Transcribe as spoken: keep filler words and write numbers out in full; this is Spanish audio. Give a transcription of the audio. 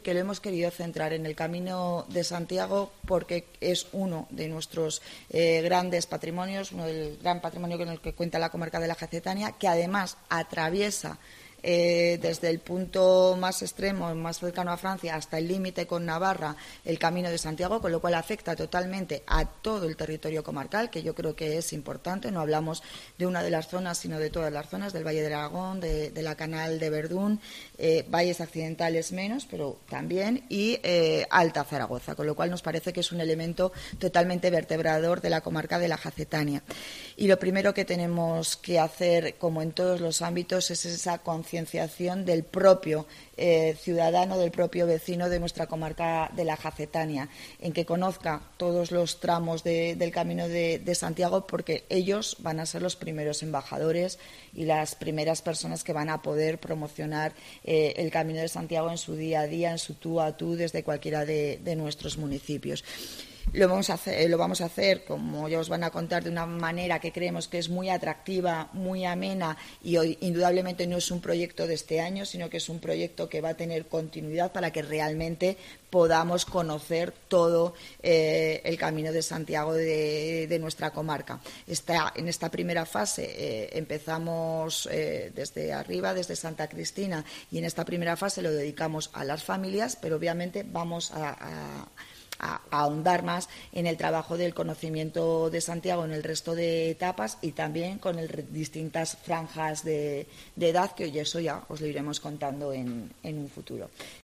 que lo hemos querido centrar en el Camino de Santiago porque es uno de nuestros eh, grandes patrimonios, uno del gran patrimonio con el que cuenta la comarca de la Jacetania, que además atraviesa Eh, desde el punto más extremo, más cercano a Francia, hasta el límite con Navarra, el Camino de Santiago, con lo cual afecta totalmente a todo el territorio comarcal, que yo creo que es importante. No hablamos de una de las zonas, sino de todas las zonas, del Valle del Aragón, de, de la Canal de Verdún, eh, valles accidentales menos, pero también, y eh, Alta Zaragoza, con lo cual nos parece que es un elemento totalmente vertebrador de la comarca de la Jacetania. Y lo primero que tenemos que hacer, como en todos los ámbitos, es esa concienciación del propio eh, ciudadano, del propio vecino de nuestra comarca de la Jacetania, en que conozca todos los tramos de, del Camino de, de Santiago, porque ellos van a ser los primeros embajadores y las primeras personas que van a poder promocionar eh, el Camino de Santiago en su día a día, en su tú a tú, desde cualquiera de, de nuestros municipios. Lo vamos, a hacer, lo vamos a hacer, como ya os van a contar, de una manera que creemos que es muy atractiva, muy amena, y hoy indudablemente no es un proyecto de este año, sino que es un proyecto que va a tener continuidad para que realmente podamos conocer todo eh, el Camino de Santiago de, de nuestra comarca. Está, en esta primera fase eh, empezamos eh, desde arriba, desde Santa Cristina, y en esta primera fase lo dedicamos a las familias, pero obviamente vamos a, a A, a ahondar más en el trabajo del conocimiento de Santiago en el resto de etapas y también con el, distintas franjas de, de edad, que hoy eso ya os lo iremos contando en, en un futuro.